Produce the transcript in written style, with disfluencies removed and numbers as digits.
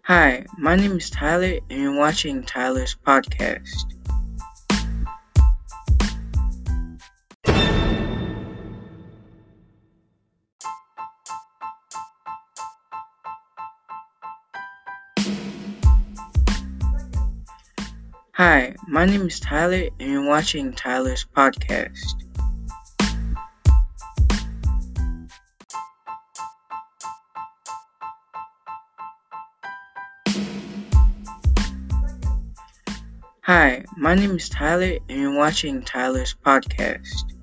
Hi, my name is Tyler, and you're watching Tyler's podcast. Hi, my name is Tyler, and you're watching Tyler's podcast. Hi, my name is Tyler, and you're watching Tyler's podcast.